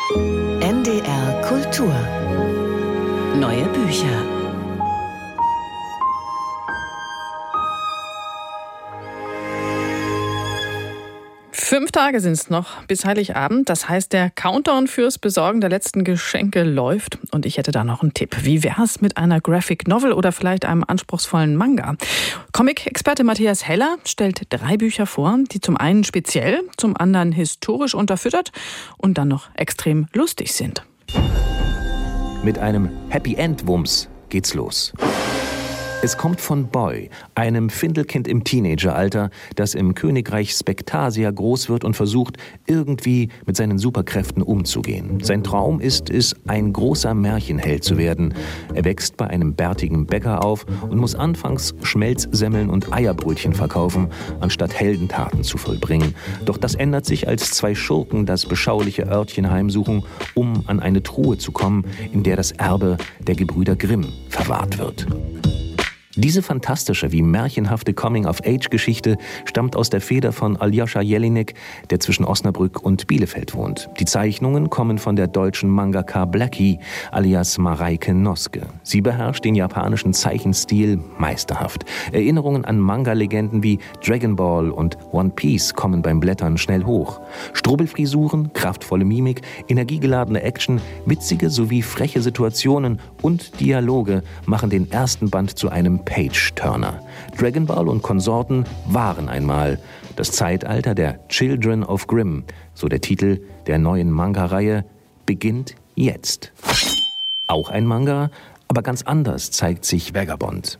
NDR Kultur. Neue Bücher. Fünf Tage sind es noch bis Heiligabend. Das heißt, der Countdown fürs Besorgen der letzten Geschenke läuft. Und ich hätte da noch einen Tipp. Wie wär's mit einer Graphic Novel oder vielleicht einem anspruchsvollen Manga? Comic-Experte Matthias Heller stellt 3 Bücher vor, die zum einen speziell, zum anderen historisch unterfüttert und dann noch extrem lustig sind. Mit einem Happy-End-Wumms geht's los. Es kommt von Boy, einem Findelkind im Teenageralter, das im Königreich Spectasia groß wird und versucht, irgendwie mit seinen Superkräften umzugehen. Sein Traum ist es, ein großer Märchenheld zu werden. Er wächst bei einem bärtigen Bäcker auf und muss anfangs Schmelzsemmeln und Eierbrötchen verkaufen, anstatt Heldentaten zu vollbringen. Doch das ändert sich, als 2 Schurken das beschauliche Örtchen heimsuchen, um an eine Truhe zu kommen, in der das Erbe der Gebrüder Grimm verwahrt wird. Diese fantastische wie märchenhafte Coming-of-Age-Geschichte stammt aus der Feder von Aljoscha Jelinek, der zwischen Osnabrück und Bielefeld wohnt. Die Zeichnungen kommen von der deutschen Mangaka Blackie, alias Mareike Noske. Sie beherrscht den japanischen Zeichenstil meisterhaft. Erinnerungen an Manga-Legenden wie Dragon Ball und One Piece kommen beim Blättern schnell hoch. Strubbelfrisuren, kraftvolle Mimik, energiegeladene Action, witzige sowie freche Situationen und Dialoge machen den ersten Band zu einem Page-Turner. Dragon Ball und Konsorten waren einmal das Zeitalter der Children of Grimm, so der Titel der neuen Manga-Reihe, beginnt jetzt. Auch ein Manga, aber ganz anders zeigt sich Vagabond.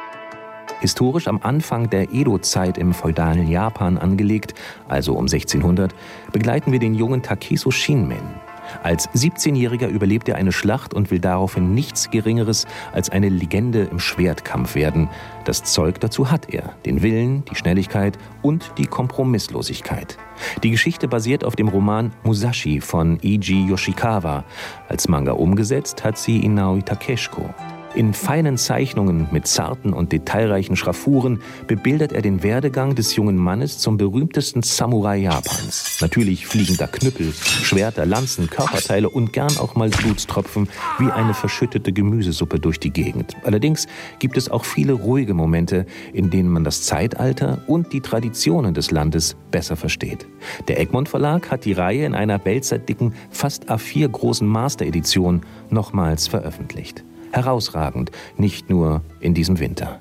Historisch am Anfang der Edo-Zeit im feudalen Japan angelegt, also um 1600, begleiten wir den jungen Takeso Shinmen. Als 17-Jähriger überlebt er eine Schlacht und will daraufhin nichts Geringeres als eine Legende im Schwertkampf werden. Das Zeug dazu hat er: den Willen, die Schnelligkeit und die Kompromisslosigkeit. Die Geschichte basiert auf dem Roman Musashi von Eiji Yoshikawa. Als Manga umgesetzt hat sie Inao Takeshiko. In feinen Zeichnungen mit zarten und detailreichen Schraffuren bebildert er den Werdegang des jungen Mannes zum berühmtesten Samurai Japans. Natürlich fliegen da Knüppel, Schwerter, Lanzen, Körperteile und gern auch mal Blutstropfen wie eine verschüttete Gemüsesuppe durch die Gegend. Allerdings gibt es auch viele ruhige Momente, in denen man das Zeitalter und die Traditionen des Landes besser versteht. Der Egmont Verlag hat die Reihe in einer wälzerdicken, fast A4 großen Master-Edition nochmals veröffentlicht. Herausragend, nicht nur in diesem Winter.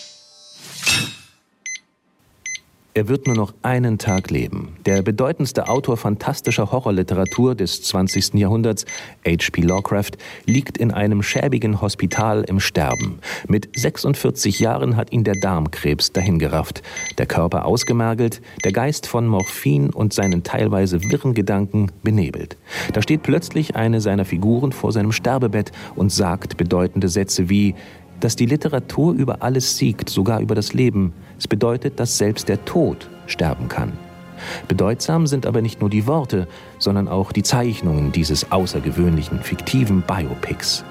Er wird nur noch einen Tag leben. Der bedeutendste Autor fantastischer Horrorliteratur des 20. Jahrhunderts, H.P. Lovecraft, liegt in einem schäbigen Hospital im Sterben. Mit 46 Jahren hat ihn der Darmkrebs dahingerafft. Der Körper ausgemergelt, der Geist von Morphin und seinen teilweise wirren Gedanken benebelt. Da steht plötzlich eine seiner Figuren vor seinem Sterbebett und sagt bedeutende Sätze wie: Dass die Literatur über alles siegt, sogar über das Leben. Es bedeutet, dass selbst der Tod sterben kann. Bedeutsam sind aber nicht nur die Worte, sondern auch die Zeichnungen dieses außergewöhnlichen, fiktiven Biopics.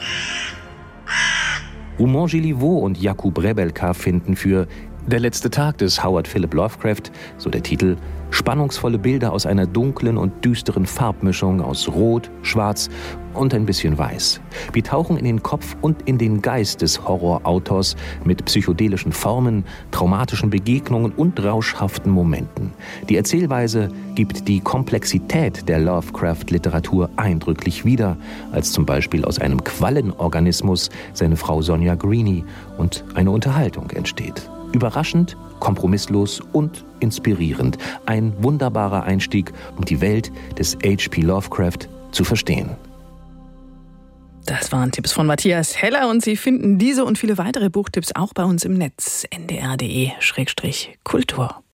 Romain Gilliveau und Jakub Rebelka finden für Der letzte Tag des Howard Philip Lovecraft, so der Titel, spannungsvolle Bilder aus einer dunklen und düsteren Farbmischung aus Rot, Schwarz und ein bisschen Weiß. Wir tauchen in den Kopf und in den Geist des Horrorautors mit psychedelischen Formen, traumatischen Begegnungen und rauschhaften Momenten. Die Erzählweise gibt die Komplexität der Lovecraft-Literatur eindrücklich wider, als zum Beispiel aus einem Quallenorganismus seine Frau Sonja Greenie und eine Unterhaltung entsteht. Überraschend, kompromisslos und inspirierend. Ein wunderbarer Einstieg, um die Welt des H.P. Lovecraft zu verstehen. Das waren Tipps von Matthias Heller und Sie finden diese und viele weitere Buchtipps auch bei uns im Netz ndr.de/kultur.